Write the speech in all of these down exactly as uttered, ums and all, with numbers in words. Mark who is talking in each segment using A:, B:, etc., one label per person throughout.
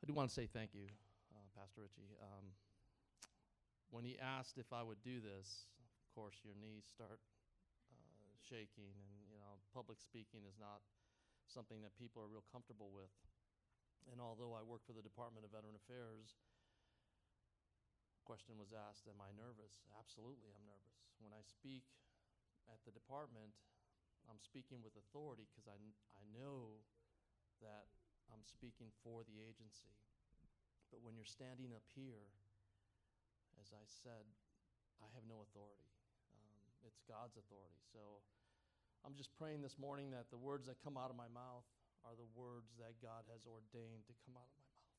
A: I do want to say thank you, uh, Pastor Richie. Um, when he asked if I would do this, of course, your knees start uh, shaking, and you know, public speaking is not something that people are real comfortable with. And although I work for the Department of Veteran Affairs, question was asked, am I nervous? Absolutely, I'm nervous. When I speak at the department, I'm speaking with authority because I, I know that I'm speaking for the agency. But when you're standing up here, as I said, I have no authority. Um, it's God's authority. So I'm just praying this morning that the words that come out of my mouth are the words that God has ordained to come out of my mouth.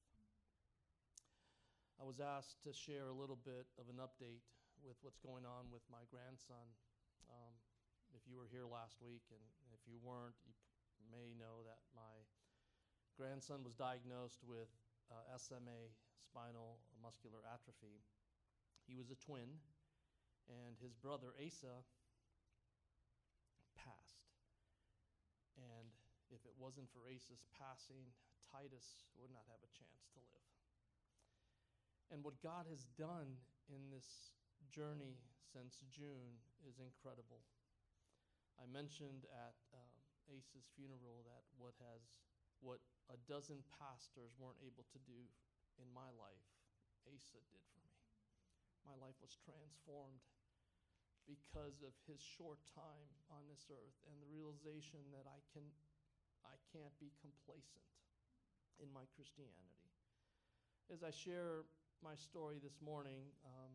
A: I was asked to share a little bit of an update with what's going on with my grandson. Um, if you were here last week, and if you weren't, you p- may know that my grandson was diagnosed with uh, S M A, spinal muscular atrophy. He was a twin, and his brother Asa passed. And if it wasn't for Asa's passing, Titus would not have a chance to live. And what God has done in this journey since June is incredible. I mentioned at um, Asa's funeral that what has what a dozen pastors weren't able to do in my life, Asa did for me. My life was transformed because of his short time on this earth and the realization that I can I can't be complacent in my Christianity. As I share my story this morning, um,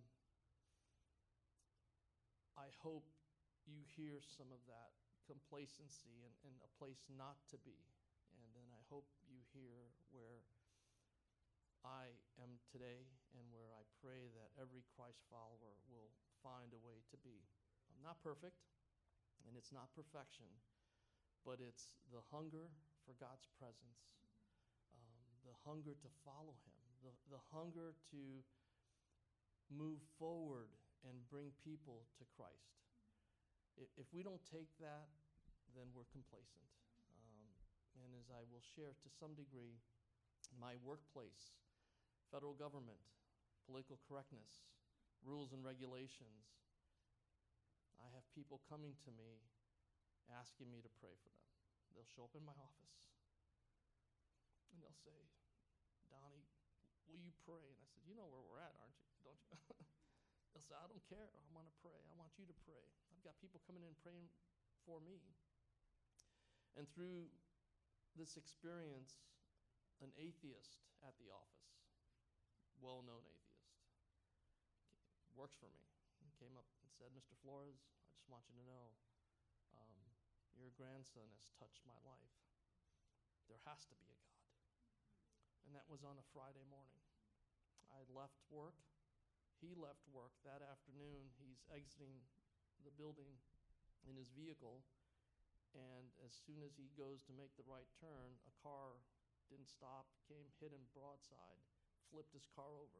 A: I hope you hear some of that complacency and, and a place not to be. And then I hope you hear where I am today and where I pray that every Christ follower will find a way to be. I'm not perfect, and it's not perfection, but it's the hunger for God's presence, um, the hunger to follow him, the, the hunger to move forward and bring people to Christ. If, if we don't take that, then we're complacent. Um, and as I will share to some degree, my workplace, federal government, political correctness, rules and regulations, I have people coming to me asking me to pray for them. They'll show up in my office and they'll say, Donnie, will you pray? And I said, you know where we're at, aren't you? Don't you? They'll say, I don't care. I want to pray. I want you to pray. I've got people coming in praying for me. And through this experience, an atheist at the office, well-known atheist, works for me, he came up and said, Mister Flores, I just want you to know, um, your grandson has touched my life. There has to be a God. And that was on a Friday morning. I had left work. He left work that afternoon. He's exiting the building in his vehicle, and as soon as he goes to make the right turn, a car didn't stop, came, hit him broadside, flipped his car over.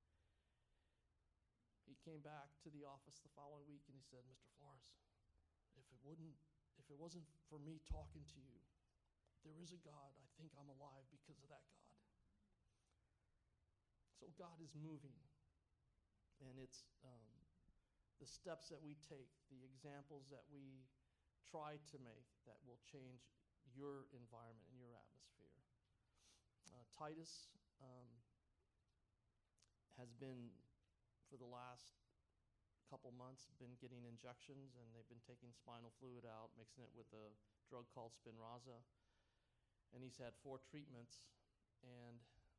A: He came back to the office the following week and he said, Mister Flores, if it wouldn't, if it wasn't for me talking to you, there is a God. I think I'm alive because of that God. So God is moving, and it's um, the steps that we take, the examples that we try to make that will change your environment and your atmosphere. Uh, Titus um, has been, for the last couple months, been getting injections, and they've been taking spinal fluid out, mixing it with a drug called Spinraza. And he's had four treatments, and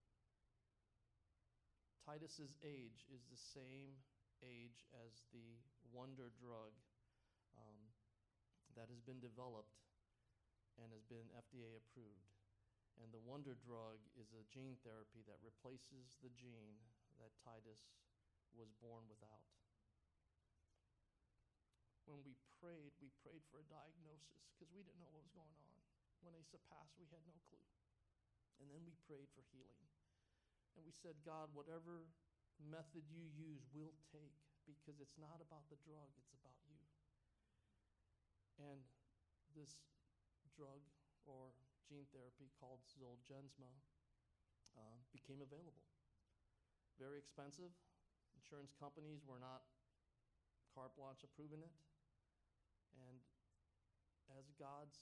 A: Titus's age is the same age as the wonder drug um, that has been developed and has been F D A approved. And the wonder drug is a gene therapy that replaces the gene that Titus was born without. When we prayed, we prayed for a diagnosis because we didn't know what was going on. When Asa passed, we had no clue. And then we prayed for healing. And we said, God, whatever method you use, we'll take, because it's not about the drug, it's about you. And this drug or gene therapy called Zolgensma uh, became available. Very expensive. Insurance companies were not carte blanche approving it. And as God's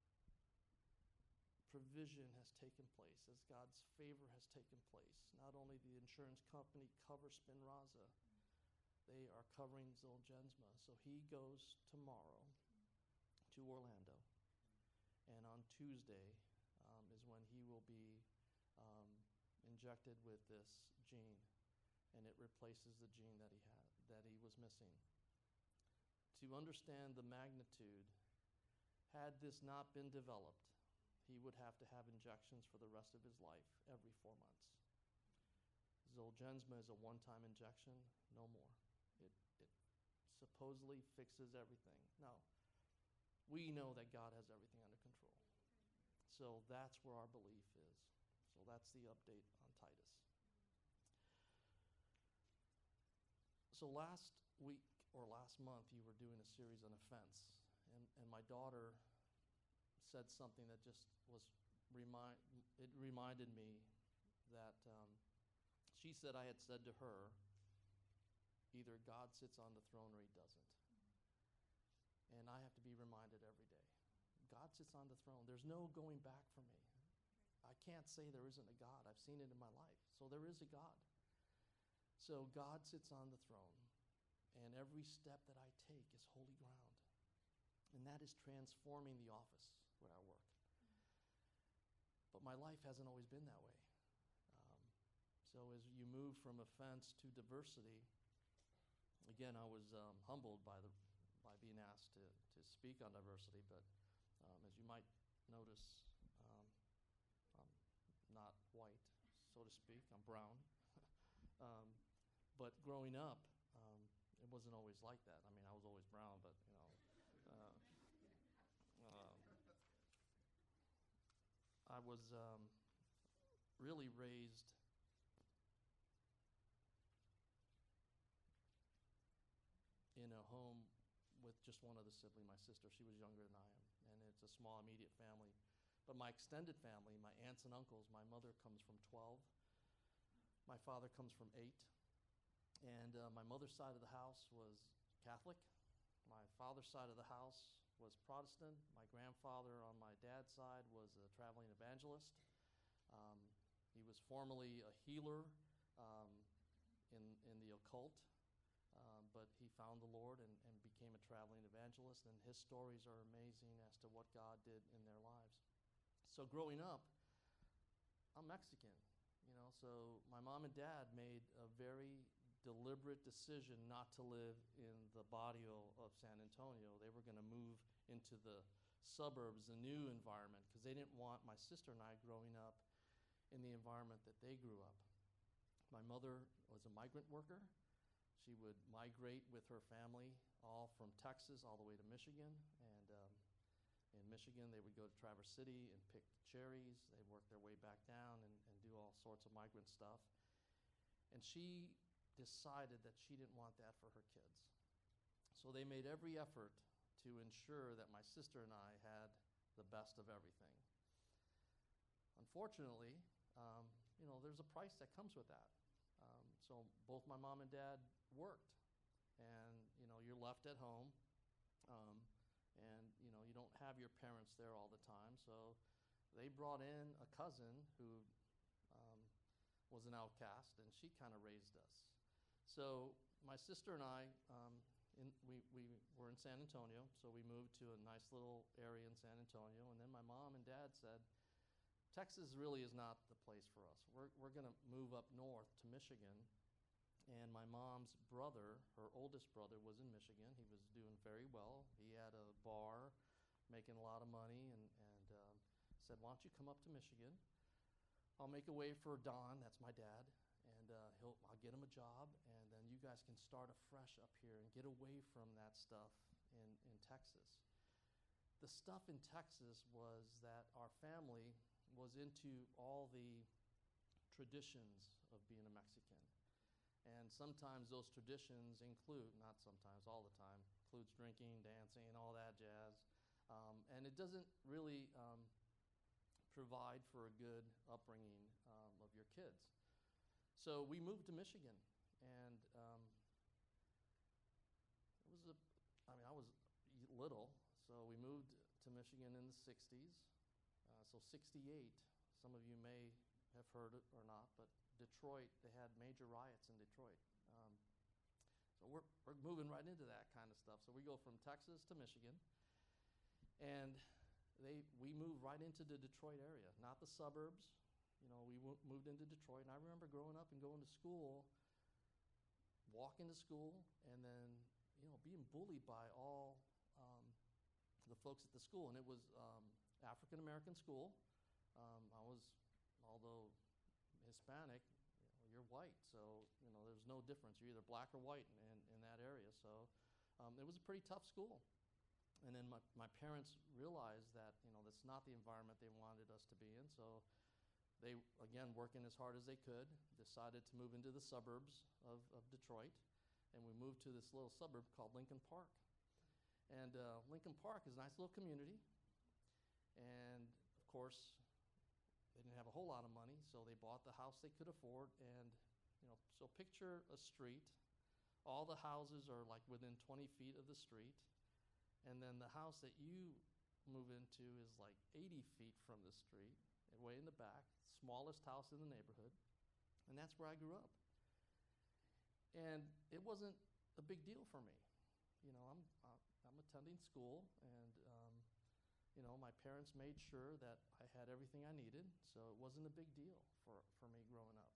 A: provision has taken place, as God's favor has taken place, not only the insurance company covers Spinraza, they are covering Zolgensma. So he goes tomorrow to Orlando. And on Tuesday um, is when he will be um, injected with this gene, and it replaces the gene that he had, that he was missing. To understand the magnitude, had this not been developed, he would have to have injections for the rest of his life every four months. Zolgensma is a one-time injection, no more. It, it supposedly fixes everything. Now, we know that God has everything under control. So that's where our belief is. So that's the update on Titus. So last week or last month, you were doing a series on offense, and, and my daughter said something that just was remind. It reminded me that um, she said I had said to her, either God sits on the throne or he doesn't. And I have to be reminded every day. God sits on the throne. There's no going back for me. I can't say there isn't a God. I've seen it in my life. So there is a God. So God sits on the throne, and every step that I take is holy ground. And that is transforming the office where I work. But my life hasn't always been that way. Um, so as you move from offense to diversity, again, I was um, humbled by the by being asked to, to speak on diversity, but um, as you might notice, um, I'm not white, so to speak. I'm brown. um, but growing up, um, it wasn't always like that. I mean, I was always brown, but, you know, uh, um, I was um, really raised in a home with just one other sibling, my sister. She was younger than I am, and it's a small immediate family. But my extended family, my aunts and uncles, my mother comes from twelve. My father comes from eight. And uh, my mother's side of the house was Catholic. My father's side of the house was Protestant. My grandfather on my dad's side was a traveling evangelist. Um, he was formerly a healer um, in, in the occult. Um, but he found the Lord and, and became a traveling evangelist, and his stories are amazing as to what God did in their lives. So growing up, I'm Mexican, you know, so my mom and dad made a very deliberate decision not to live in the barrio of San Antonio. They were going to move into the suburbs, the new environment, because they didn't want my sister and I growing up in the environment that they grew up. My mother was a migrant worker. She would migrate with her family all from Texas all the way to Michigan. And um, in Michigan, they would go to Traverse City and pick cherries. They'd work their way back down and, and do all sorts of migrant stuff. And she decided that she didn't want that for her kids. So they made every effort to ensure that my sister and I had the best of everything. Unfortunately, um, you know, there's a price that comes with that. Um, so both my mom and dad worked, and you know, you're left at home, um, and you know, you don't have your parents there all the time. So they brought in a cousin who um, was an outcast, and she kind of raised us. So my sister and I, um, in, we, we were in San Antonio, so we moved to a nice little area in San Antonio, and then my mom and dad said, Texas really is not the place for us. We're, we're going to move up north to Michigan. And my mom's brother, her oldest brother, was in Michigan. He was doing very well. He had a bar, making a lot of money, and, and um, said, why don't you come up to Michigan? I'll make a way for Don, that's my dad, and uh, he'll, I'll get him a job, and then you guys can start afresh up here and get away from that stuff in, in Texas. The stuff in Texas was that our family was into all the traditions of being a Mexican. And sometimes those traditions include, not sometimes, all the time, includes drinking, dancing, and all that jazz. Um, and it doesn't really um, provide for a good upbringing um, of your kids. So we moved to Michigan, and um, it was a, I mean, I was little, so we moved to Michigan in the sixties. Uh, so sixty-eight, some of you may have heard it or not, but Detroit, they had major riots in Detroit. Um, so we're, we're moving right into that kind of stuff. So we go from Texas to Michigan, and they, we moved right into the Detroit area, not the suburbs. You know, we w- moved into Detroit, and I remember growing up and going to school, walking to school, and then, you know, being bullied by all um, the folks at the school. And it was um, African-American school. Um, I was, although Hispanic, you know, you're white, so, you know, there's no difference. You're either black or white in, in that area. So um, it was a pretty tough school. And then my, my parents realized that, you know, that's not the environment they wanted us to be in. So they, again, working as hard as they could, decided to move into the suburbs of, of Detroit. And we moved to this little suburb called Lincoln Park. And uh, Lincoln Park is a nice little community. And, of course, they didn't have a whole lot of money, so they bought the house they could afford. And, you know, so picture a street. All the houses are like within twenty feet of the street. And then the house that you move into is like eighty feet from the street, way in the back, smallest house in the neighborhood. And that's where I grew up. And it wasn't a big deal for me. You know, I'm, I'm attending school, and, um, you know, my parents made sure that I had everything I needed, so it wasn't a big deal for, for me growing up.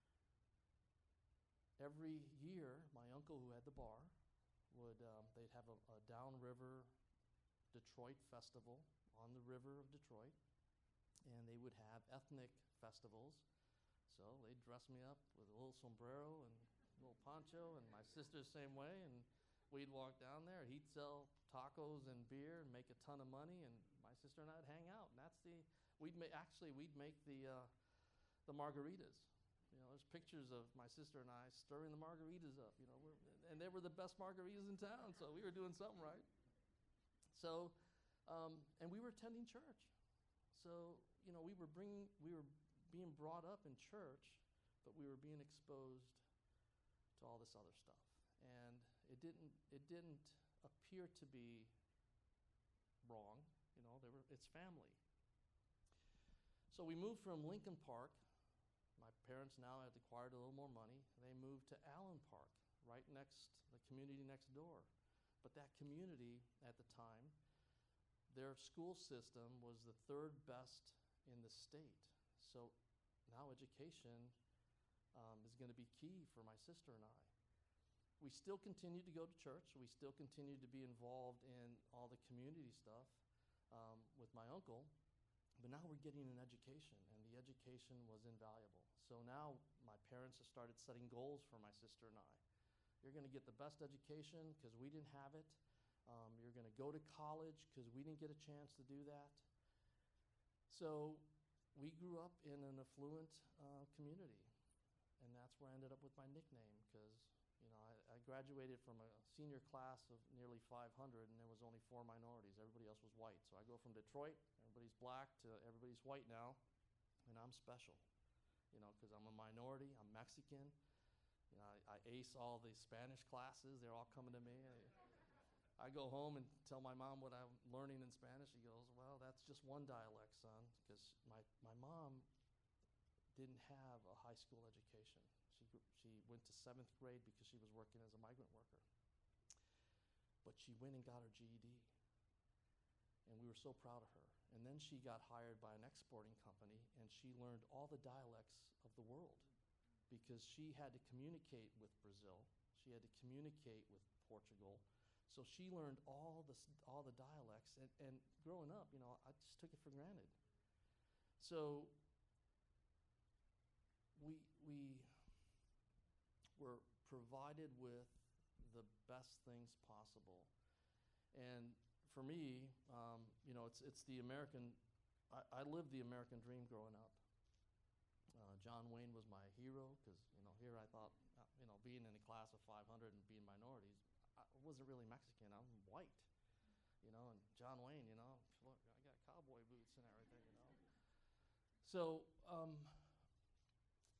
A: Every year, my uncle who had the bar, would um, they'd have a, a downriver Detroit festival on the river of Detroit, and they would have ethnic festivals. So they'd dress me up with a little sombrero and a little poncho, and my sister the same way, and we'd walk down there. He'd sell tacos and beer and make a ton of money, and my sister and I'd hang out. And that's the we'd make actually we'd make the uh, the margaritas. You know, there's pictures of my sister and I stirring the margaritas up, you know, we're, and they were the best margaritas in town, so we were doing something right. So, um, and we were attending church. So, you know, we were bringing, we were being brought up in church, but we were being exposed to all this other stuff. And it didn't, it didn't appear to be wrong, you know, they were, it's family. So we moved from Lincoln Park. My parents now had acquired a little more money. They moved to Allen Park, right next, the community next door. But that community at the time, their school system was the third best in the state. So now education um, is going to be key for my sister and I. We still continue to go to church. We still continue to be involved in all the community stuff um, with my uncle. But now we're getting an education, and the education was invaluable. So now my parents have started setting goals for my sister and I. You're going to get the best education because we didn't have it. Um, you're going to go to college because we didn't get a chance to do that. So we grew up in an affluent uh, community, and that's where I ended up with my nickname because, you know, I, I graduated from a senior class of nearly five hundred, and there was only four minorities. Everybody else was white. So I go from Detroit, everybody's black, to everybody's white now, and I'm special, you know, because I'm a minority. I'm Mexican. You know, I, I ace all the Spanish classes. They're all coming to me. I, I go home and tell my mom what I'm learning in Spanish. She goes, well, that's just one dialect, son, because my, my mom didn't have a high school education. She, she went to seventh grade because she was working as a migrant worker. But she went and got her G E D, and we were so proud of her. And then she got hired by an exporting company, and she learned all the dialects of the world because she had to communicate with Brazil. She had to communicate with Portugal. So she learned all the, all the dialects. And, and growing up, you know, I just took it for granted. So we, we were provided with the best things possible. And for me, um, you know, it's, it's the American, I, I lived the American dream growing up. Uh, John Wayne was my hero because, you know, here I thought, uh, you know, being in a class of five hundred and being minorities, I wasn't really Mexican. I'm white, you know, and John Wayne, you know, look, I got cowboy boots and everything, you know. So um,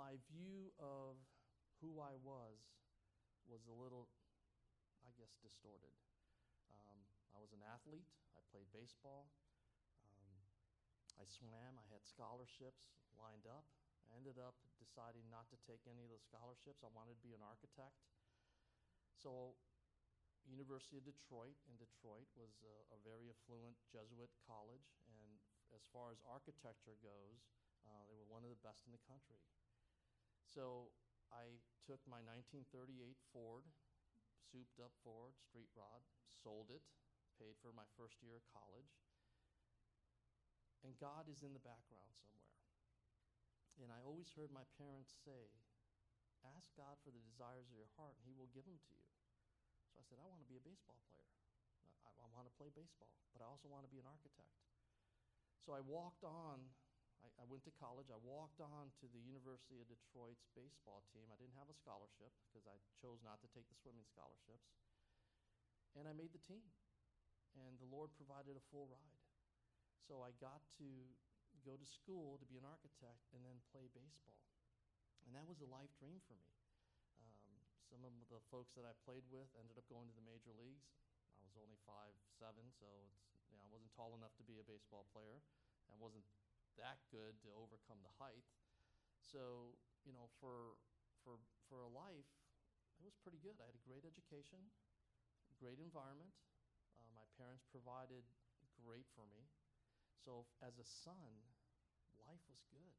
A: my view of who I was was a little, I guess, distorted. Um, I was an athlete. I played baseball. Um, I swam. I had scholarships lined up. I ended up deciding not to take any of those scholarships. I wanted to be an architect. So University of Detroit in Detroit was a, a very affluent Jesuit college, and as far as architecture goes, uh, they were one of the best in the country. So I took my nineteen thirty-eight Ford, souped up Ford, street rod, sold it, paid for my first year of college, and God is in the background somewhere. And I always heard my parents say, ask God for the desires of your heart and he will give them to you. So I said, I want to be a baseball player. I, I want to play baseball, but I also want to be an architect. So I walked on, I, I went to college, I walked on to the University of Detroit's baseball team. I didn't have a scholarship because I chose not to take the swimming scholarships. And I made the team. And the Lord provided a full ride. So I got to go to school to be an architect and then play baseball. And that was a life dream for me. Um, some of the folks that I played with ended up going to the major leagues. I was only five seven, so it's, you know, I wasn't tall enough to be a baseball player. I wasn't that good to overcome the height. So, you know, for, for, for a life, it was pretty good. I had a great education, great environment. Uh, my parents provided great for me. So as a son, life was good.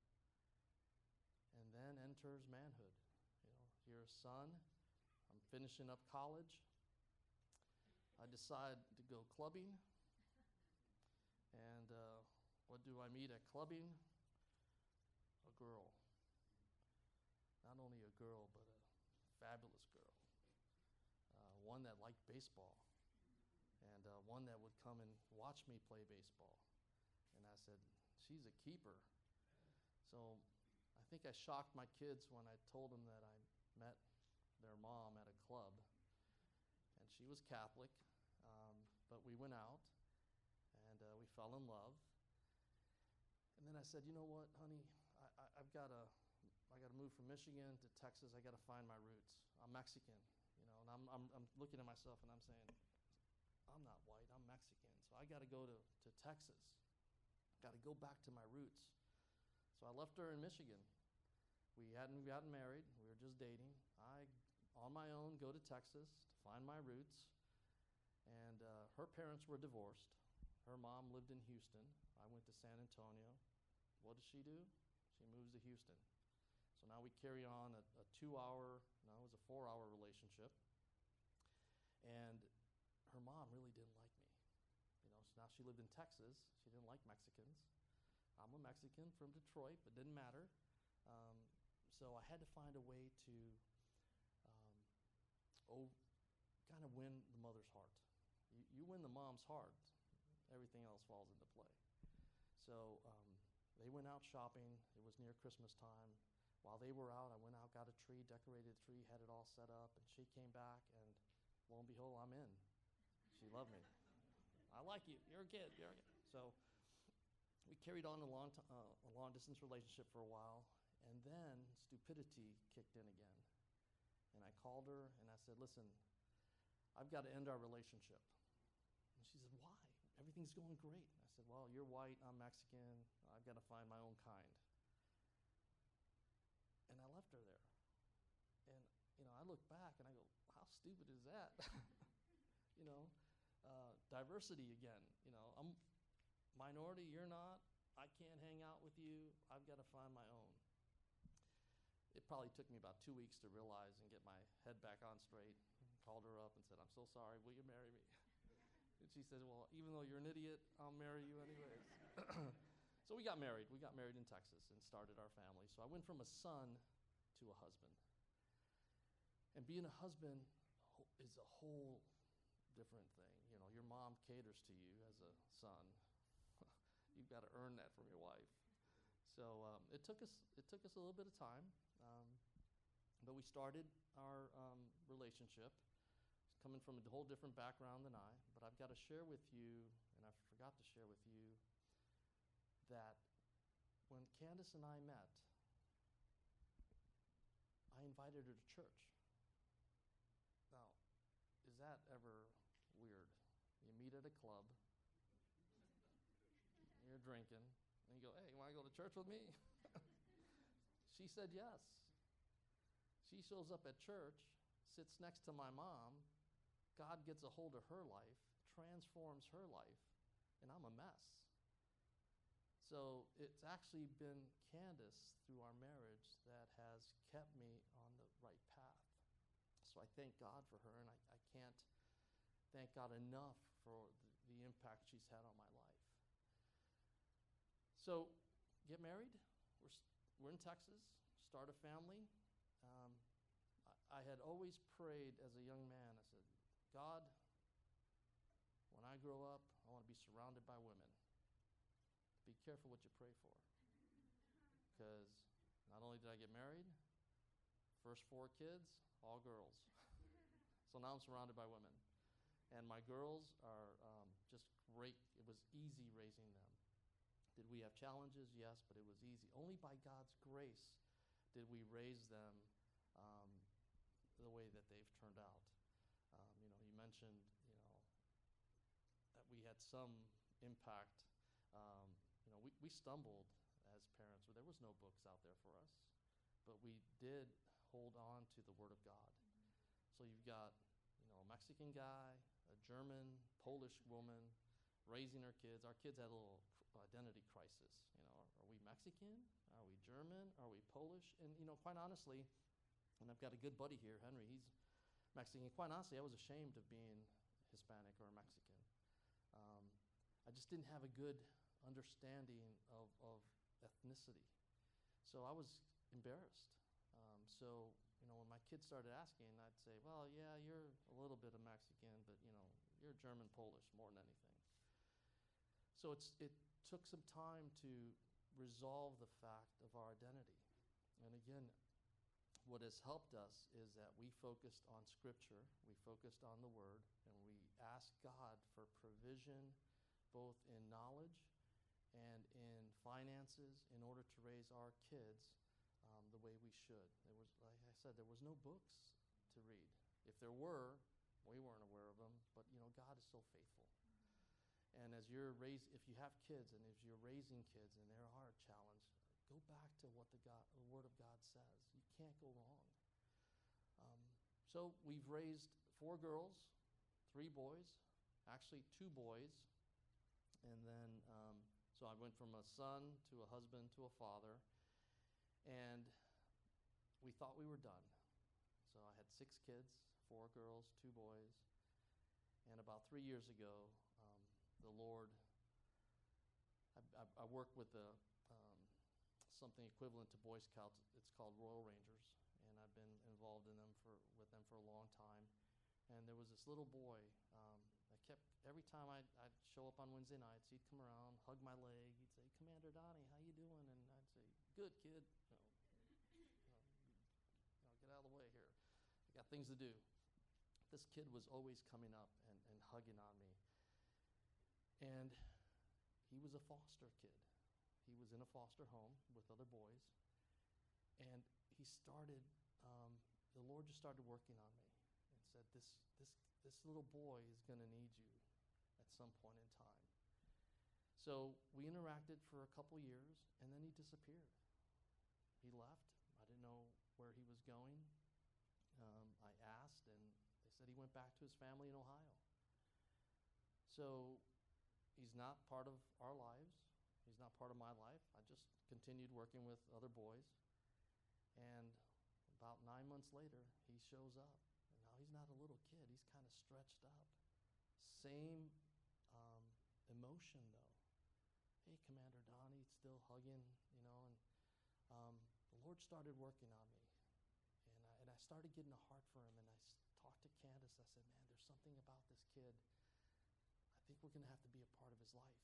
A: And then enters manhood. You know, you're a son. I'm finishing up college. I decide to go clubbing. And uh, what do I meet at clubbing? A girl. Not only a girl, but a fabulous girl. Uh, one that liked baseball. And uh, one that would come and watch me play baseball. And I said, she's a keeper. So I think I shocked my kids when I told them that I met their mom at a club. And she was Catholic, um, but we went out and uh, we fell in love. And then I said, you know what, honey, I, I, I've got to I got to move from Michigan to Texas. I got to find my roots. I'm Mexican, you know, and I'm, I'm, I'm looking at myself and I'm saying, I'm not white, I'm Mexican. So I got to go to, to Texas. Got to go back to my roots. So I left her in Michigan. We hadn't gotten married. We were just dating. I, on my own, go to Texas to find my roots. And uh, her parents were divorced. Her mom lived in Houston. I went to San Antonio. What does she do? She moves to Houston. So now we carry on a, a two-hour, no, it was a four-hour relationship. And her mom really didn't like me. You know, so now she lived in Texas. She didn't like Mexicans. I'm a Mexican from Detroit, but didn't matter. Um, so I had to find a way to um, oh, kind of win the mother's heart. You, you win the mom's heart, everything else falls into play. So um, they went out shopping. It was near Christmas time. While they were out, I went out, got a tree, decorated the tree, had it all set up, and she came back, and lo and behold, I'm in. She loved me. I like you. You're a kid. You're a kid. So we carried on a long, t- uh, a long distance relationship for a while, and then stupidity kicked in again. And I called her and I said, listen, I've got to end our relationship. And she said, why? Everything's going great. I said, well, you're white, I'm Mexican. I've got to find my own kind. And I left her there. And, you know, I look back and I go, how stupid is that? you know, uh, diversity again. You know, I'm minority, you're not. I can't hang out with you. I've got to find my own. It probably took me about two weeks to realize and get my head back on straight. Called her up and said, I'm so sorry, will you marry me? And she said, well, even though you're an idiot, I'll marry you anyways. So we got married. We got married in Texas and started our family. So I went from a son to a husband. And being a husband is a whole different thing. You know, your mom caters to you as a son. You've got to earn that from your wife. So um, it took us it took us a little bit of time, um, but we started our um, relationship. Coming from a whole different background than I, but I've got to share with you, and I forgot to share with you, that when Candace and I met, invited her to church. Now, is that ever weird? You meet at a club, you're drinking, and you go, hey, you want to go to church with me? She said yes. She shows up at church, sits next to my mom. God gets a hold of her life, transforms her life, and I'm a mess. So it's actually been Candace through our marriage that has kept me on the right path. So I thank God for her, and I, I can't thank God enough for the, the impact she's had on my life. So get married. We're, we're in Texas. Start a family. Um, I, I had always prayed as a young man. I said, God, when I grow up, I want to be surrounded by women. Be careful what you pray for. Because not only did I get married, first four kids, all girls. So now I'm surrounded by women. And my girls are um, just great. It was easy raising them. Did we have challenges? Yes, but it was easy. Only by God's grace did we raise them um, the way that they've turned out. Um, you know, you mentioned, you know, that we had some impact. Um, you know, we, we stumbled as parents. There was no books out there for us, but we did hold on to the Word of God. Mm-hmm. So you've got, you know, a Mexican guy, a German, Polish woman raising our kids. Our kids had a little identity crisis. You know, are we Mexican? Are we German? Are we Polish? And, you know, quite honestly, and I've got a good buddy here, Henry, he's Mexican. Quite honestly, I was ashamed of being Hispanic or Mexican. Um, I just didn't have a good understanding of, of ethnicity. So I was embarrassed. Um, so, you know, when my kids started asking, I'd say, well, yeah, you're a little bit of Mexican, but, you know, you're German, Polish more than anything. So it's, it took some time to resolve the fact of our identity. And again, what has helped us is that we focused on Scripture, we focused on the Word, and we asked God for provision both in knowledge and in finances in order to raise our kids um, the way we should. There was, like I said, there was no books to read. If there were, we weren't aware of them, but you know, God is so faithful. And as you're raising, if you have kids and if you're raising kids and there are a challenge, go back to what the, God, the Word of God says. You can't go wrong. Um, so we've raised four girls, three boys, actually two boys. And then, um, so I went from a son to a husband to a father. And we thought we were done. So I had six kids, four girls, two boys. And about three years ago, um, the Lord, I, I, I work with a, um, something equivalent to Boy Scouts. It's called Royal Rangers, and I've been involved in them for with them for a long time. And there was this little boy um, that kept, every time I'd, I'd show up on Wednesday nights, he'd come around, hug my leg, he'd say, Commander Donnie, how you doing? And I'd say, good, kid. You know, you know, get out of the way here. I got things to do. This kid was always coming up and, and hugging on me. And he was a foster kid. He was in a foster home with other boys. And he started, um, the Lord just started working on me and said, this, this, this little boy is going to need you at some point in time. So we interacted for a couple years, and then he disappeared. He left. I didn't know where he was going. Um, I asked, and they said he went back to his family in Ohio. So he's not part of our lives. He's not part of my life. I just continued working with other boys. And about nine months later, he shows up. And now he's not a little kid. He's kind of stretched up. Same um, emotion, though. Hey, Commander Donnie, still hugging, you know. And um, the Lord started working on me. And I, and I started getting a heart for him. And I s- talked to Candace. I said, man, there's something about this kid. I think we're going to have to be a part of his life.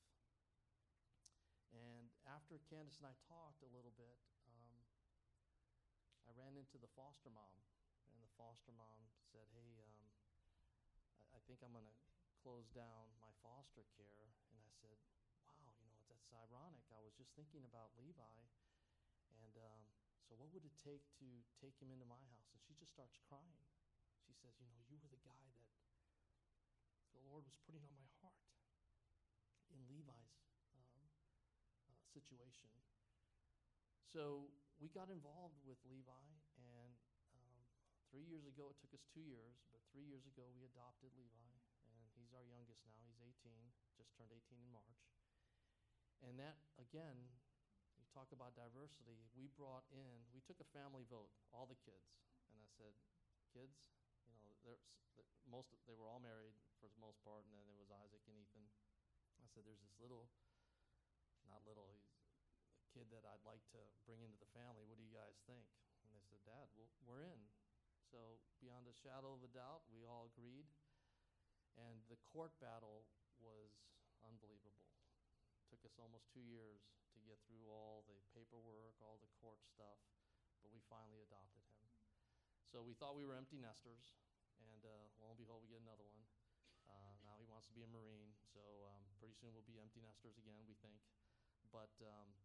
A: And after Candace and I talked a little bit, um, I ran into the foster mom. And the foster mom said, hey, um, I, I think I'm going to close down my foster care. And I said, wow, you know, that's ironic. I was just thinking about Levi. And um, so what what would it take to take him into my house? And she just starts crying. She says, you know, you were the guy that the Lord was putting on my heart in Levi's um, uh, situation. So we got involved with Levi, and um, three years ago, it took us two years, but three years ago we adopted Levi, and he's our youngest now. He's eighteen, just turned eighteen in March. And that, again, you talk about diversity. We brought in, we took a family vote, all the kids, and I said, kids, you know, there's most, they were all married for the most part, and then there was Isaac and Ethan. I said, there's this little, not little, he's a kid that I'd like to bring into the family. What do you guys think? And they said, Dad, well, we're in. So beyond a shadow of a doubt, we all agreed. And the court battle was unbelievable. It took us almost two years to get through all the paperwork, all the court stuff, but we finally adopted him. So we thought we were empty nesters, and uh, lo and behold, we get another one. Uh, now he wants to be a Marine, so um, pretty soon we'll be empty nesters again, we think. But um,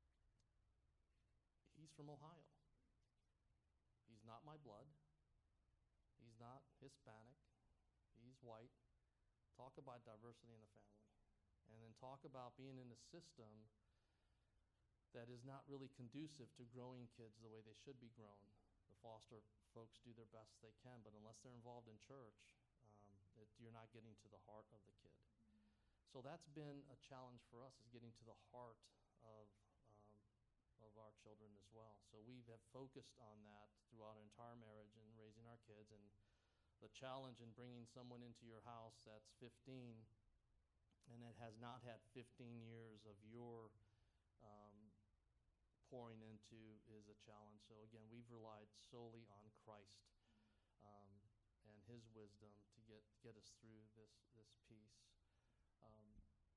A: he's from Ohio. He's not my blood. He's not Hispanic. He's white. Talk about diversity in the family. And then talk about being in a system that is not really conducive to growing kids the way they should be grown. The foster folks do their best they can, but unless they're involved in church, um, it, you're not getting to the heart of the kid. Mm-hmm. So that's been a challenge for us, is getting to the heart of, um, of our children as well. So we have focused on that throughout our entire marriage and raising our kids. And the challenge in bringing someone into your house that's fifteen and that has not had fifteen years of your um, pouring into is a challenge. So again, we've relied solely on Christ um, and his wisdom to get get us through this this piece. Um,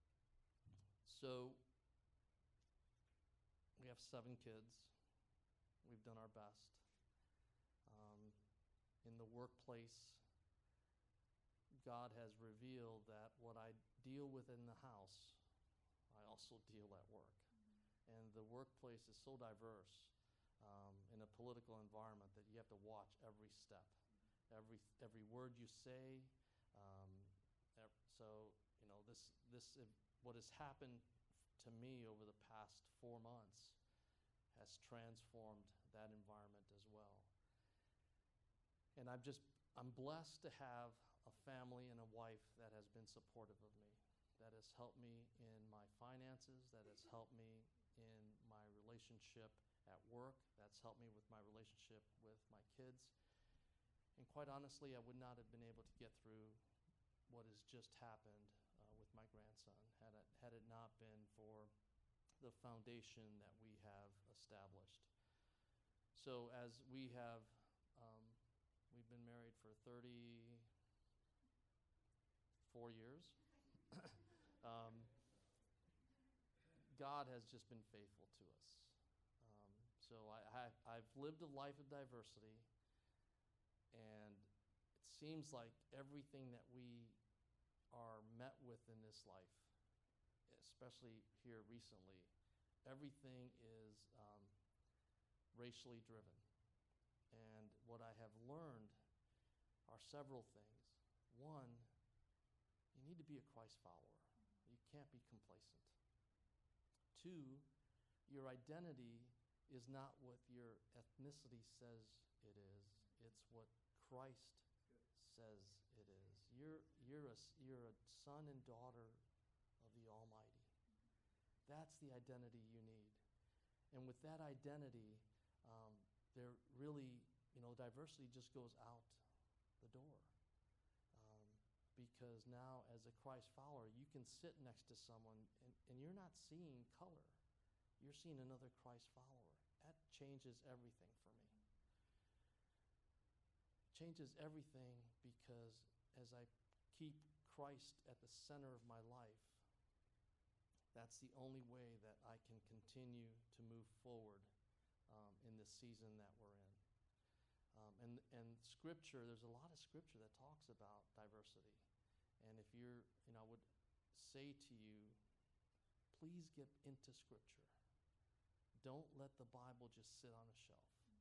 A: so we have seven kids. We've done our best. Um, in the workplace, God has revealed that what I deal with in the house, I also deal at work. Mm-hmm. And the workplace is so diverse um, in a political environment that you have to watch every step, mm-hmm. every every word you say. Um, ev- so you know this this uh, what has happened to me over the past four months has transformed that environment as well. And I'm just I'm blessed to have a family and a wife that has been supportive of me, that has helped me in my finances, that has helped me in my relationship at work, that's helped me with my relationship with my kids. And quite honestly, I would not have been able to get through what has just happened uh, with my grandson had it, had it not been for the foundation that we have established. So as we have, um, we've been married for thirty-four years. um, God has just been faithful to us. Um, so I, I, I've lived a life of diversity, and it seems like everything that we are met with in this life, especially here recently, everything is um, racially driven. And what I have learned are several things. One, you need to be a Christ follower. You can't be complacent. Two, your identity is not what your ethnicity says it is. It's what Christ says it is. You're, you're, a, you're a son and daughter of the Almighty. That's the identity you need. And with that identity, um, there really, you know, diversity just goes out the door. Um, because now, as a Christ follower, you can sit next to someone and, and you're not seeing color. You're seeing another Christ follower. That changes everything for me. Changes everything because as I keep Christ at the center of my life, that's the only way that I can continue to move forward um, in this season that we're in. Um, and, and scripture, there's a lot of scripture that talks about diversity. And if you're, you know, I would say to you, please get into scripture. Don't let the Bible just sit on a shelf.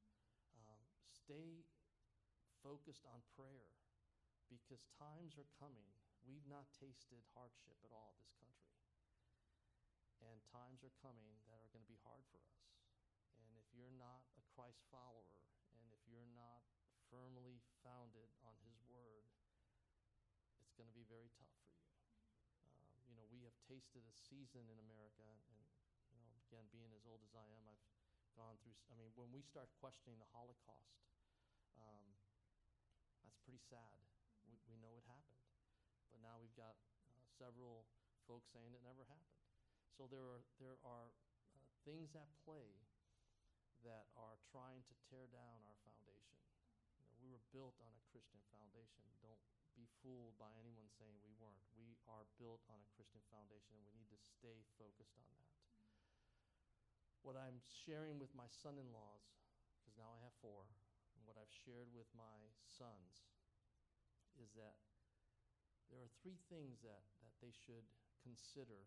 A: stay focused on prayer, because times are coming. We've not tasted hardship at all this country. And times are coming that are going to be hard for us. And if you're not a Christ follower, and if you're not firmly founded on his word, it's going to be very tough for you. Um, you know, we have tasted a season in America, and, you know, again, being as old as I am, I've gone through, I mean, when we start questioning the Holocaust, um, that's pretty sad. We, we know it happened. But now we've got uh, several folks saying it never happened. So there are, there are uh, things at play that are trying to tear down our foundation. You know, we were built on a Christian foundation. Don't be fooled by anyone saying we weren't. We are built on a Christian foundation, and we need to stay focused on that. Mm-hmm. What I'm sharing with my son-in-laws, because now I have four, and what I've shared with my sons is that there are three things that, that they should consider: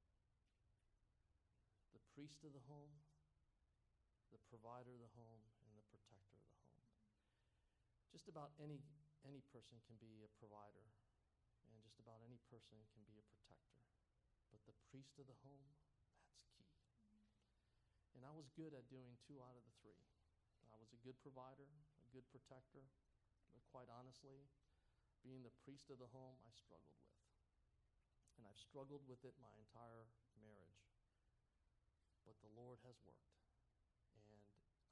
A: the priest of the home, the provider of the home, and the protector of the home. Mm-hmm. Just about any any person can be a provider, and just about any person can be a protector. But the priest of the home, that's key. Mm-hmm. And I was good at doing two out of the three. I was a good provider, a good protector, but quite honestly, being the priest of the home, I struggled with. And I've struggled with it my entire marriage. But the Lord has worked. And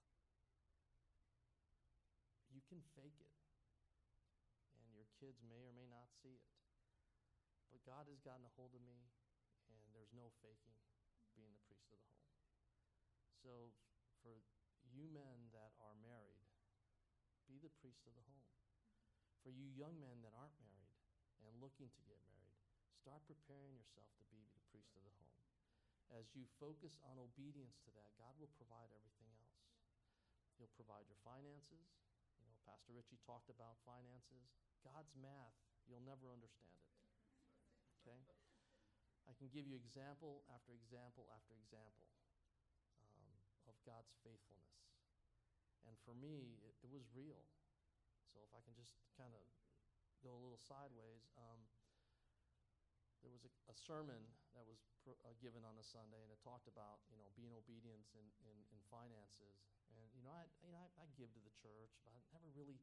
A: you can fake it, and your kids may or may not see it. But God has gotten a hold of me, and there's no faking being the priest of the home. So for you men that are married, be the priest of the home. For you young men that aren't married and looking to get married, start preparing yourself to be the priest of the home. As you focus on obedience to that, God will provide everything else. He'll provide your finances. You know, Pastor Richie talked about finances. God's math, you'll never understand it. Okay? I can give you example after example after example um, of God's faithfulness. And for me, it, it was real. So if I can just kind of go a little sideways, um, there was a, a sermon that was pr- uh, given on a Sunday, and it talked about, you know, being obedient in, in, in finances. And, you know, I, you know I, I give to the church, but I never really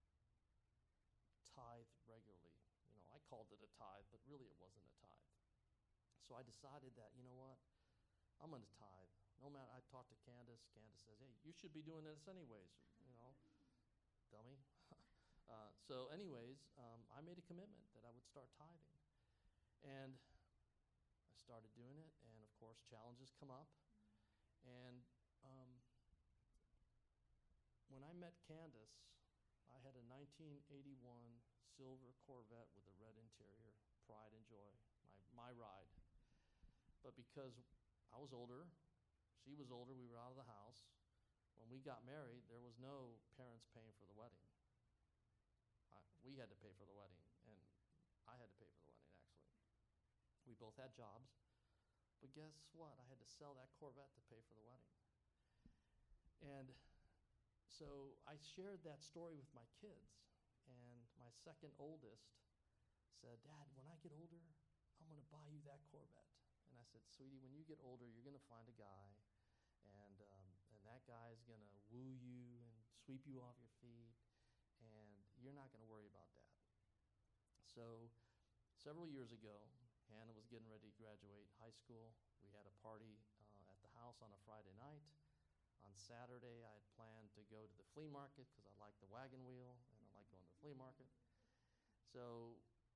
A: tithe regularly. You know, I called it a tithe, but really it wasn't a tithe. So I decided that, you know what, I'm going to tithe. No matter, I talked to Candace. Candace says, hey, you should be doing this anyways, you know, dummy. Uh, so anyways, um, I made a commitment that I would start tithing. And I started doing it, and of course, challenges come up. Mm-hmm. And um, when I met Candace, I had a nineteen eighty-one silver Corvette with a red interior, pride and joy, my, my ride. But because I was older, she was older, we were out of the house. When we got married, there was no parents paying for the wedding. I, we had to pay for the wedding, and I had to pay for the wedding, actually. We both had jobs, but guess what? I had to sell that Corvette to pay for the wedding. And so I shared that story with my kids, and my second oldest said, Dad, when I get older, I'm going to buy you that Corvette. And I said, sweetie, when you get older, you're going to find a guy, and, um, and that guy is going to woo you and sweep you off your feet, and you're not going to worry about that. So several years ago, Hannah was getting ready to graduate high school. We had a party uh, at the house on a Friday night. On Saturday, I had planned to go to the flea market because I like the wagon wheel and I like going to the flea market. So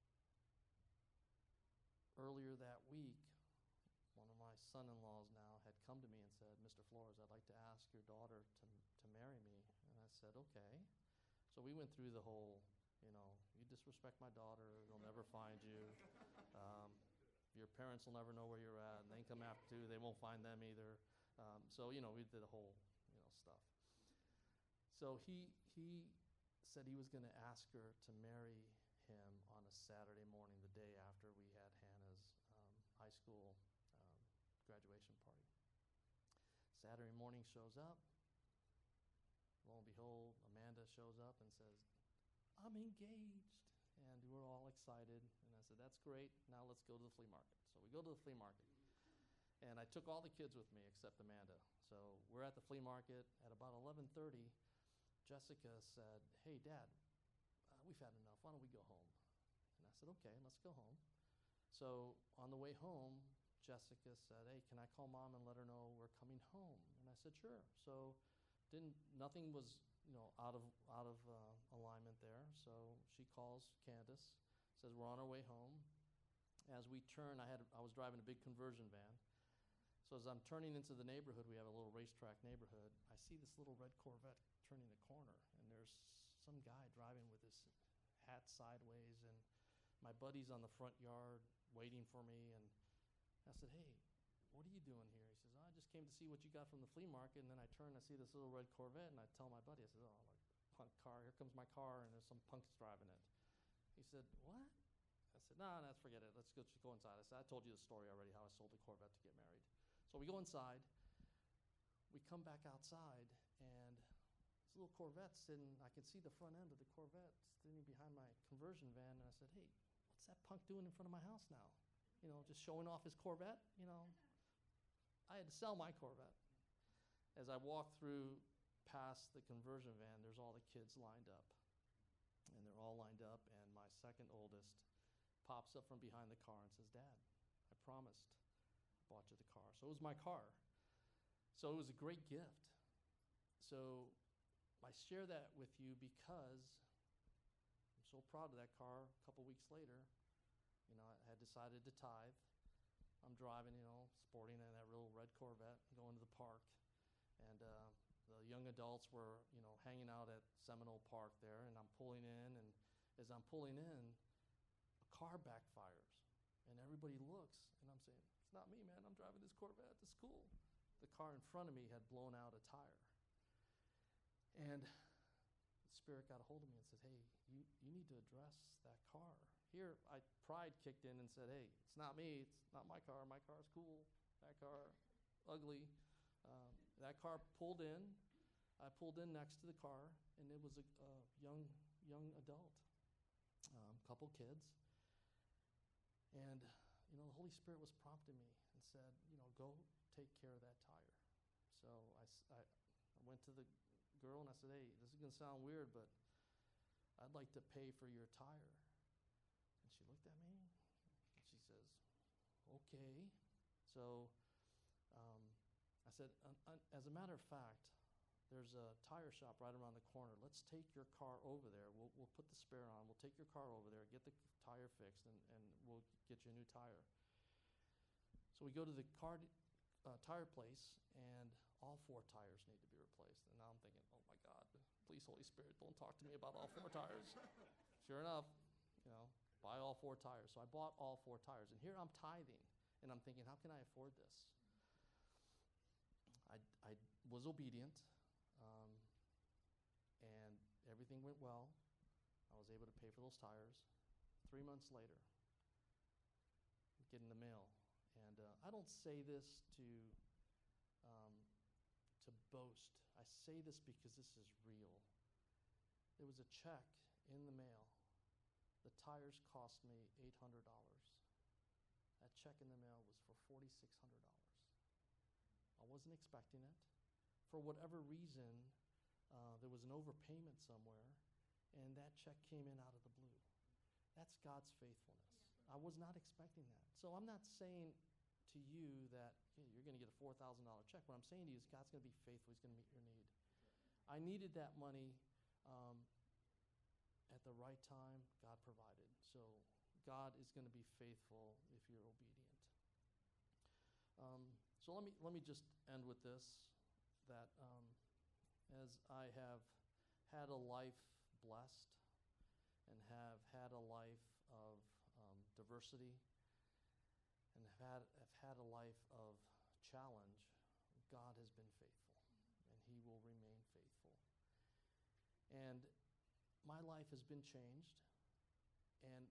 A: earlier that week, one of my son-in-laws now had come to me and said, Mister Flores, I'd like to ask your daughter to, to marry me. And I said, okay. So we went through the whole, you know, you disrespect my daughter, they'll never find you. Um, your parents will never know where you're at, and they come after you, they won't find them either. Um, so, you know, we did the whole, you know, stuff. So he he said he was going to ask her to marry him on a Saturday morning, the day after we had Hannah's um, high school um, graduation party. Saturday morning shows up. Lo and behold, Amanda shows up and says, I'm engaged. And we're all excited. And I said, that's great. Now let's go to the flea market. So we go to the flea market. And I took all the kids with me except Amanda. So we're at the flea market. At about eleven thirty, Jessica said, hey, Dad, uh, we've had enough. Why don't we go home? And I said, okay, let's go home. So on the way home, Jessica said, hey, can I call Mom and let her know we're coming home? And I said, sure. So didn't, nothing was, you know, out of, out of uh, alignment there. So she calls Candace, says we're on our way home. As we turn, I, had, I was driving a big conversion van. So as I'm turning into the neighborhood, we have a little racetrack neighborhood, I see this little red Corvette turning the corner, and there's some guy driving with his hat sideways, and my buddy's on the front yard waiting for me, and I said, hey, what are you doing here? He says, oh, I just came to see what you got from the flea market, and then I turn, I see this little red Corvette, and I tell my buddy, I said, oh, like, punk car, here comes my car, and there's some punks driving it. He said, what? I said, no, no, forget it, let's go, just go inside. I said, I told you the story already, how I sold the Corvette to get married. So we go inside, we come back outside, and this little Corvette sitting, I can see the front end of the Corvette sitting behind my conversion van, and I said, hey, what's that punk doing in front of my house now? You know, just showing off his Corvette, you know? I had to sell my Corvette. As I walk through past the conversion van, there's all the kids lined up. And they're all lined up, and my second oldest pops up from behind the car and says, Dad, I promised I bought you the car. So it was my car. So it was a great gift. So I share that with you because I'm so proud of that car. A couple weeks later, you know, I had decided to tithe. I'm driving, you know, sporting in that little red Corvette, going to the park. And uh, the young adults were, you know, hanging out at Seminole Park there, and I'm pulling in, and as I'm pulling in, a car backfires. And everybody looks, and I'm saying, it's not me, man, I'm driving this Corvette to school. The car in front of me had blown out a tire. And the Spirit got a hold of me and said, hey, you, you need to address that car. Here, I, pride kicked in and said, hey, it's not me, it's not my car, my car's cool, that car, ugly. Um, that car pulled in, I pulled in next to the car, and it was a, a young, young adult, um, couple kids. And, you know, the Holy Spirit was prompting me and said, you know, go take care of that tire. So I, I, I went to the girl and I said, hey, this is gonna sound weird, but I'd like to pay for your tire. And she looked at me, and she says, okay. So um, I said, un- un- as a matter of fact, there's a tire shop right around the corner. Let's take your car over there. We'll, we'll put the spare on. We'll take your car over there, get the tire fixed, and, and we'll get you a new tire. So we go to the car uh, tire place, and all four tires need to be replaced. And now I'm thinking, oh my God, please, Holy Spirit, don't talk to me about all four tires. Sure enough, you know, buy all four tires. So I bought all four tires. And here I'm tithing, and I'm thinking, how can I afford this? I, I was obedient, um, and everything went well. I was able to pay for those tires. Three months later, get in the mail. And uh, I don't say this to, um, to boast. I say this because this is real. There was a check in the mail. The tires cost me eight hundred dollars. That check in the mail was for four thousand six hundred dollars. I wasn't expecting it. For whatever reason, uh, there was an overpayment somewhere, and that check came in out of the blue. That's God's faithfulness. I was not expecting that. So I'm not saying to you that hey, you're going to get a four thousand dollars check. What I'm saying to you is God's going to be faithful. He's going to meet your need. I needed that money um, at the right time. God provided. So God is going to be faithful if you're obedient. Um, so let me let me just end with this, that um, as I have had a life blessed and have had a life of um, diversity and have had, have had a life of challenge, God has been faithful, and He will remain faithful. And my life has been changed, and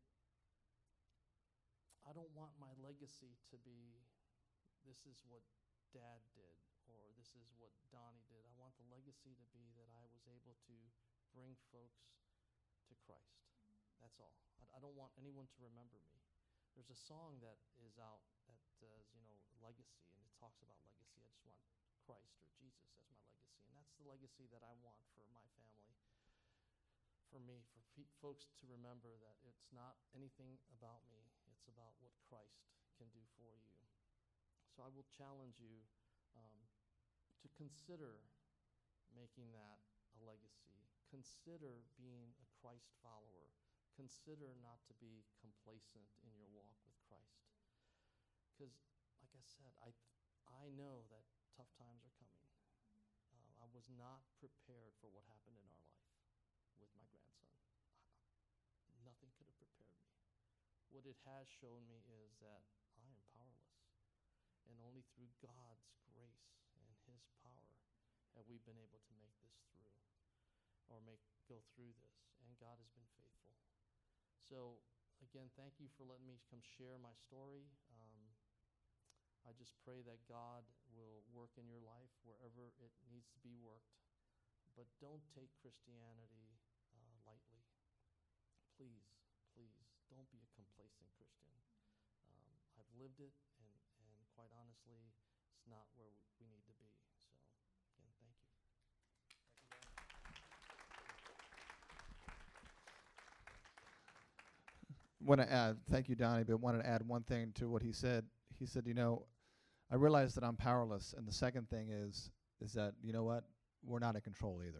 A: I don't want my legacy to be, this is what Dad did, or this is what Donnie did. I want the legacy to be that I was able to bring folks to Christ. That's all. I, I don't want anyone to remember me. There's a song that is out that says, you know, legacy, and it talks about legacy. I just want Christ or Jesus as my legacy, and that's the legacy that I want for my family, for me, for pe- folks to remember that it's not anything about me. It's about what Christ can do for you. So I will challenge you um, to consider making that a legacy. Consider being a Christ follower. Consider not to be complacent in your walk with Christ. Because, like I said, I I know that tough times are coming. Uh, I was not prepared for what happened in our life with my grandson. I, nothing could have prepared me. What it has shown me is that I am powerless. And only through God's grace and his power have we been able to make this through, or make go through this. And God has been faithful. So, again, thank you for letting me come share my story. Um, I just pray that God will work in your life wherever it needs to be worked. But don't take Christianity uh, lightly. Please, please, don't be a complacent Christian. Um, I've lived it, and, and quite honestly, it's not where we, we need to be. So, again, thank you.
B: Want to add, thank you, Donnie, but wanted to add one thing to what he said. He said, you know, I realize that I'm powerless, and the second thing is, is that, you know what, we're not in control either.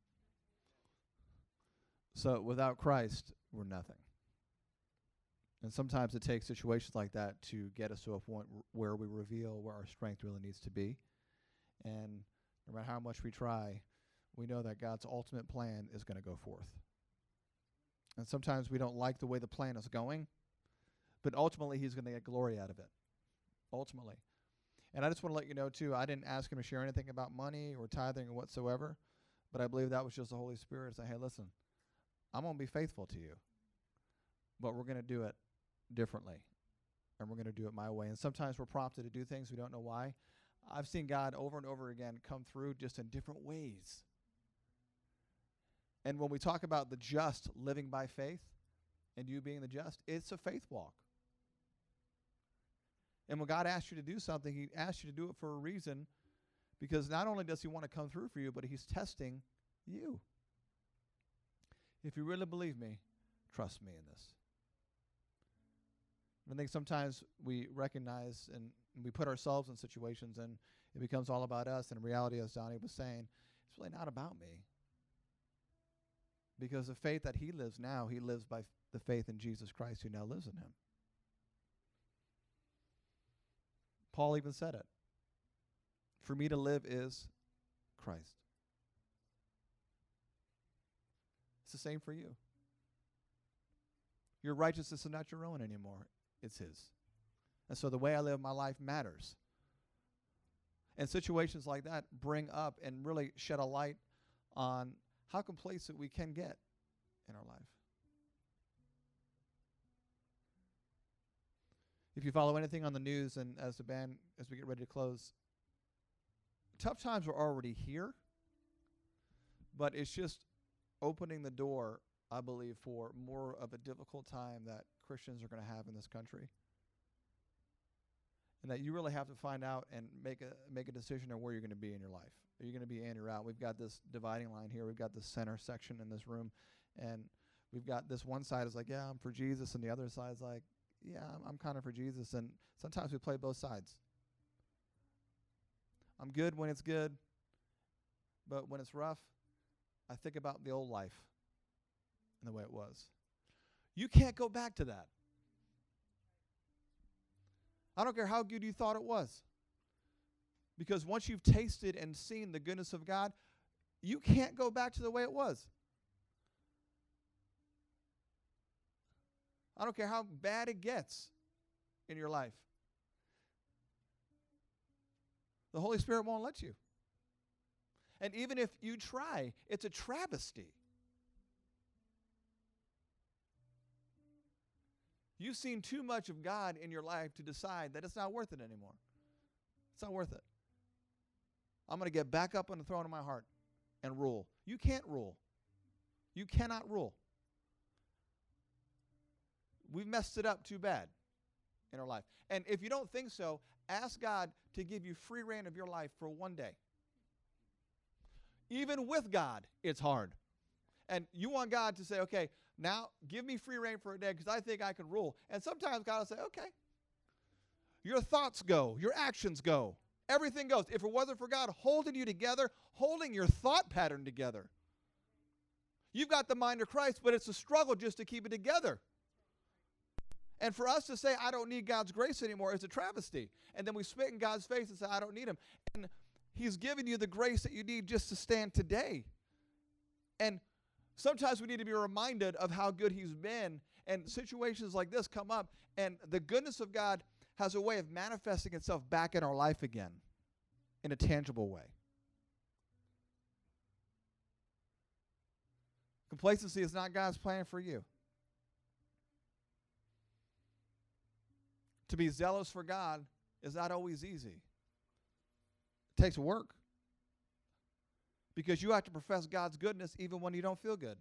B: So without Christ, we're nothing. And sometimes it takes situations like that to get us to a point r- where we reveal where our strength really needs to be. And no matter how much we try, we know that God's ultimate plan is going to go forth. And sometimes we don't like the way the plan is going, but ultimately he's going to get glory out of it. Ultimately. And I just want to let you know, too, I didn't ask him to share anything about money or tithing or whatsoever, but I believe that was just the Holy Spirit saying, hey, listen, I'm going to be faithful to you, but we're going to do it differently, and we're going to do it my way. And sometimes we're prompted to do things we don't know why. I've seen God over and over again come through just in different ways. And when we talk about the just living by faith and you being the just, it's a faith walk. And when God asks you to do something, he asks you to do it for a reason, because not only does he want to come through for you, but he's testing you. If you really believe me, trust me in this. I think sometimes we recognize and we put ourselves in situations and it becomes all about us. And in reality, as Donnie was saying, it's really not about me. Because the faith that he lives now, he lives by f- the faith in Jesus Christ who now lives in him. Paul even said it. For me to live is Christ. It's the same for you. Your righteousness is not your own anymore. It's his. And so the way I live my life matters. And situations like that bring up and really shed a light on how complacent we can get in our life. If you follow anything on the news, and as the band, as we get ready to close, tough times are already here, but it's just opening the door, I believe, for more of a difficult time that Christians are going to have in this country. And that you really have to find out and make a make a decision on where you're going to be in your life. Are you going to be in or out? We've got this dividing line here. We've got this center section in this room. And we've got this one side is like, yeah, I'm for Jesus. And the other side is like, yeah, I'm, I'm kind of for Jesus. And sometimes we play both sides. I'm good when it's good. But when it's rough, I think about the old life and the way it was. You can't go back to that. I don't care how good you thought it was. Because once you've tasted and seen the goodness of God, you can't go back to the way it was. I don't care how bad it gets in your life. The Holy Spirit won't let you. And even if you try, it's a travesty. You've seen too much of God in your life to decide that it's not worth it anymore. It's not worth it. I'm going to get back up on the throne of my heart and rule. You can't rule. You cannot rule. We've messed it up too bad in our life. And if you don't think so, ask God to give you free reign of your life for one day. Even with God, it's hard. And you want God to say, okay, now give me free reign for a day because I think I can rule. And sometimes God will say, okay. Your thoughts go. Your actions go. Everything goes. If it wasn't for God holding you together, holding your thought pattern together. You've got the mind of Christ, but it's a struggle just to keep it together. And for us to say, I don't need God's grace anymore, is a travesty. And then we spit in God's face and say, I don't need him. And he's given you the grace that you need just to stand today. And sometimes we need to be reminded of how good he's been. And situations like this come up. And the goodness of God has a way of manifesting itself back in our life again in a tangible way. Complacency is not God's plan for you. To be zealous for God is not always easy. It takes work. Because you have to profess God's goodness even when you don't feel good.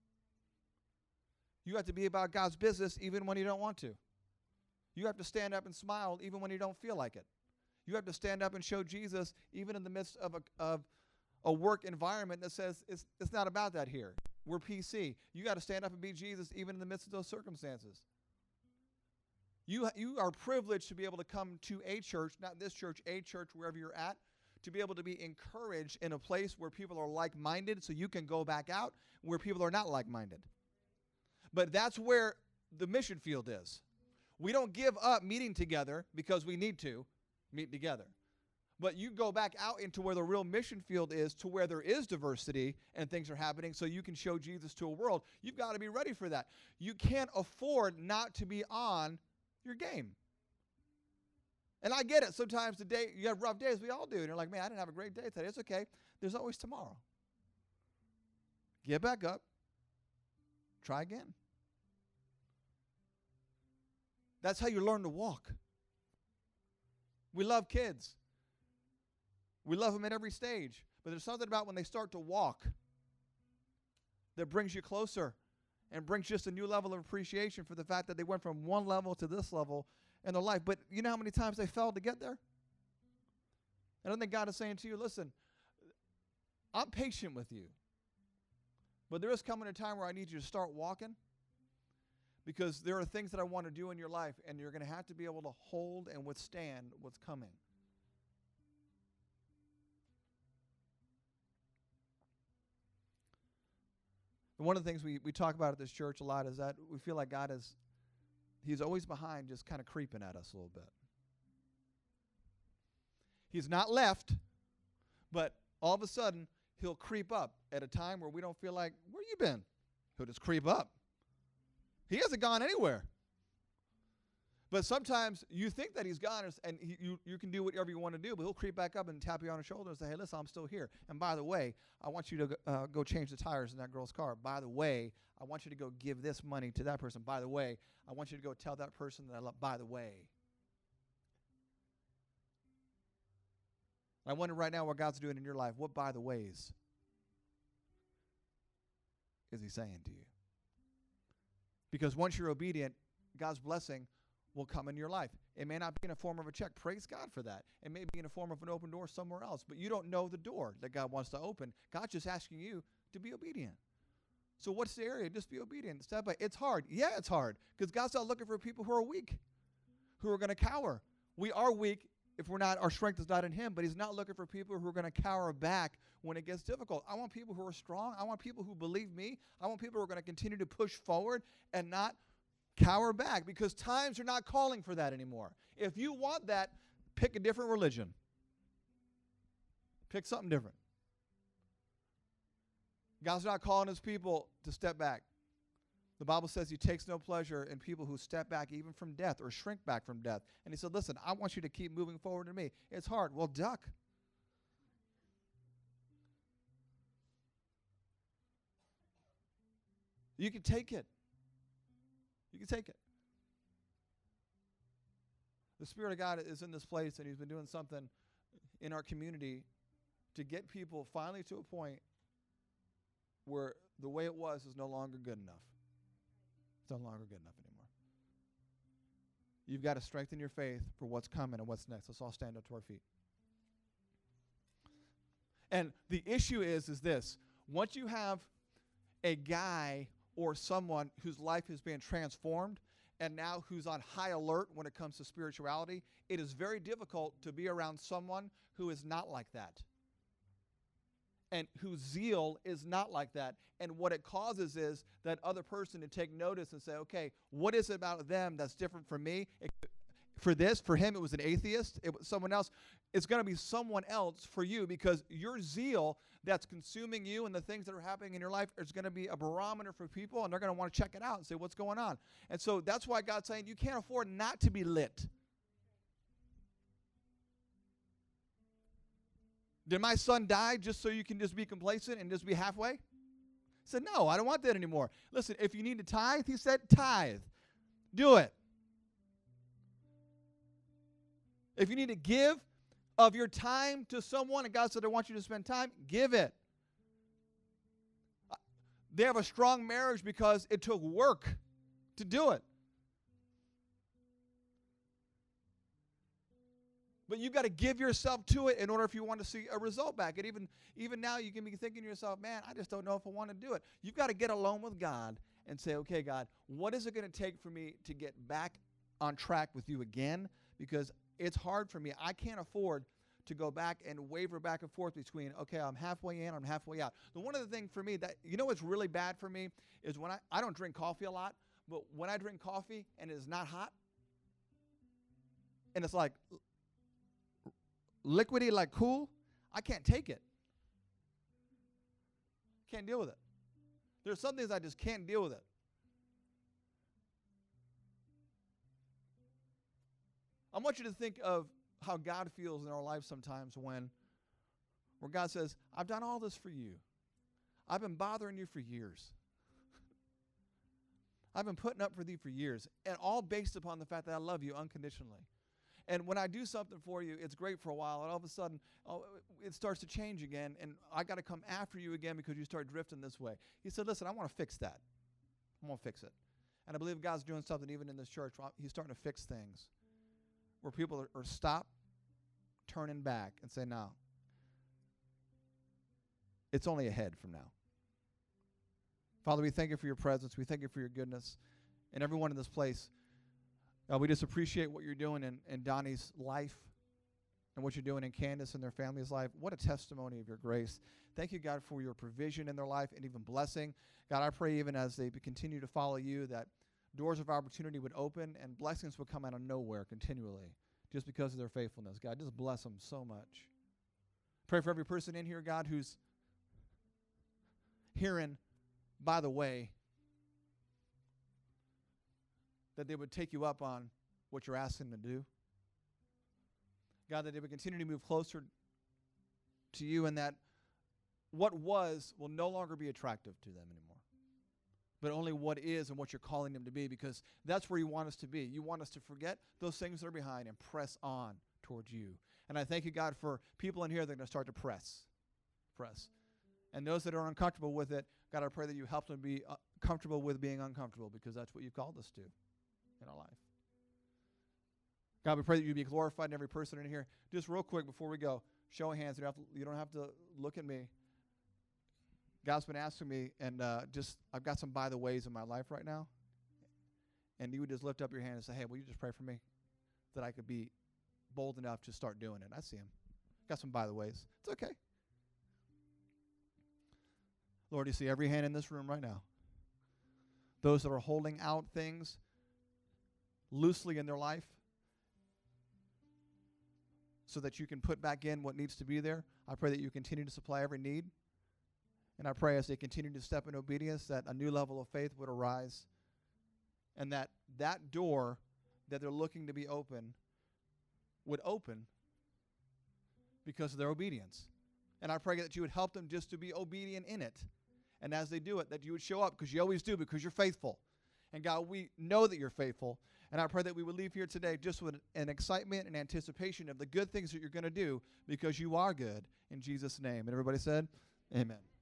B: You have to be about God's business even when you don't want to. You have to stand up and smile even when you don't feel like it. You have to stand up and show Jesus even in the midst of a, of a work environment that says it's, it's not about that here. We're P C. You got to stand up and be Jesus even in the midst of those circumstances. You, you are privileged to be able to come to a church, not this church, a church wherever you're at, to be able to be encouraged in a place where people are like-minded so you can go back out where people are not like-minded. But that's where the mission field is. We don't give up meeting together because we need to meet together. But you go back out into where the real mission field is, to where there is diversity and things are happening so you can show Jesus to a world. You've got to be ready for that. You can't afford not to be on your game. And I get it. Sometimes the day you have rough days. We all do. And you're like, man, I didn't have a great day today. It's okay. There's always tomorrow. Get back up. Try again. That's how you learn to walk. We love kids. We love them at every stage. But there's something about when they start to walk that brings you closer and brings just a new level of appreciation for the fact that they went from one level to this level in their life. But you know how many times they fell to get there? I don't think God is saying to you, listen, I'm patient with you. But there is coming a time where I need you to start walking, because there are things that I want to do in your life, and you're going to have to be able to hold and withstand what's coming. And one of the things we, we talk about at this church a lot is that we feel like God is, he's always behind, just kind of creeping at us a little bit. He's not left, but all of a sudden, he'll creep up at a time where we don't feel like, where you been? He'll just creep up. He hasn't gone anywhere. But sometimes you think that he's gone, and he, you, you can do whatever you want to do, but he'll creep back up and tap you on the shoulder and say, hey, listen, I'm still here. And by the way, I want you to go, uh, go change the tires in that girl's car. By the way, I want you to go give this money to that person. By the way, I want you to go tell that person that I love. By the way. I wonder right now what God's doing in your life. What by the ways is he saying to you? Because once you're obedient, God's blessing will come in your life. It may not be in a form of a check. Praise God for that. It may be in a form of an open door somewhere else, but you don't know the door that God wants to open. God's just asking you to be obedient. So what's the area? Just be obedient. Step by. It's hard. Yeah, it's hard, because God's not looking for people who are weak, who are going to cower. We are weak if we're not, our strength is not in him, but he's not looking for people who are going to cower back when it gets difficult. I want people who are strong. I want people who believe me. I want people who are going to continue to push forward and not cower back, because times are not calling for that anymore. If you want that, pick a different religion. Pick something different. God's not calling his people to step back. The Bible says he takes no pleasure in people who step back even from death or shrink back from death. And he said, listen, I want you to keep moving forward to me. It's hard. Well, duck. You can take it. You can take it. The Spirit of God is in this place, and he's been doing something in our community to get people finally to a point where the way it was is no longer good enough. It's no longer good enough anymore. You've got to strengthen your faith for what's coming and what's next. Let's all stand up to our feet. And the issue is, is this. Once you have a guy or someone whose life has been transformed and now who's on high alert when it comes to spirituality, it is very difficult to be around someone who is not like that and whose zeal is not like that. And what it causes is that other person to take notice and say, okay, what is it about them that's different from me? It, for this, for him, it was an atheist. It was someone else. It's going to be someone else for you, because your zeal that's consuming you and the things that are happening in your life is going to be a barometer for people, and they're going to want to check it out and say, what's going on? And so that's why God's saying you can't afford not to be lit. Did my son die just so you can just be complacent and just be halfway? He said, no, I don't want that anymore. Listen, if you need to tithe, he said, tithe. Do it. If you need to give of your time to someone, and God said, I want you to spend time, give it. They have a strong marriage because it took work to do it. But you've got to give yourself to it in order if you want to see a result back. And even, even now you can be thinking to yourself, man, I just don't know if I want to do it. You've got to get alone with God and say, okay, God, what is it going to take for me to get back on track with you again? Because it's hard for me. I can't afford to go back and waver back and forth between, okay, I'm halfway in, I'm halfway out. The one of the things for me that, you know what's really bad for me is when I, I don't drink coffee a lot, but when I drink coffee and it's not hot, and it's like liquidy, like cool, I can't take it. Can't deal with it. There's some things I just can't deal with it. I want you to think of how God feels in our life sometimes when, where God says, I've done all this for you. I've been bothering you for years. I've been putting up for thee for years, and all based upon the fact that I love you unconditionally. And when I do something for you, it's great for a while, and all of a sudden, oh, it starts to change again, and I got to come after you again because you start drifting this way. He said, listen, I want to fix that. I want to fix it. And I believe God's doing something even in this church. He's starting to fix things where people are, are stop, turning back, and say, no, it's only ahead from now. Father, we thank you for your presence. We thank you for your goodness. And everyone in this place, uh, we just appreciate what you're doing in, in Donnie's life and what you're doing in Candace and their family's life. What a testimony of your grace. Thank you, God, for your provision in their life and even blessing. God, I pray even as they continue to follow you that doors of opportunity would open and blessings would come out of nowhere continually just because of their faithfulness. God, just bless them so much. Pray for every person in here, God, who's hearing, by the way, that they would take you up on what you're asking them to do. God, that they would continue to move closer to you, and that what was will no longer be attractive to them anymore, but only what is and what you're calling them to be, because that's where you want us to be. You want us to forget those things that are behind and press on towards you. And I thank you, God, for people in here that are going to start to press. Press. And those that are uncomfortable with it, God, I pray that you help them be uh, comfortable with being uncomfortable, because that's what you've called us to in our life. God, we pray that you be glorified in every person in here. Just real quick before we go, show of hands. You don't have to, you don't have to look at me. God's been asking me, and uh, just I've got some by the ways in my life right now. And you would just lift up your hand and say, hey, will you just pray for me that I could be bold enough to start doing it? I see him. Got some by the ways. It's okay. Lord, you see every hand in this room right now. Those that are holding out things loosely in their life so that you can put back in what needs to be there. I pray that you continue to supply every need. And I pray as they continue to step in obedience that a new level of faith would arise, and that that door that they're looking to be open would open because of their obedience. And I pray that you would help them just to be obedient in it. And as they do it, that you would show up, because you always do, because you're faithful. And God, we know that you're faithful. And I pray that we would leave here today just with an excitement and anticipation of the good things that you're going to do, because you are good. In Jesus' name. And everybody said, amen.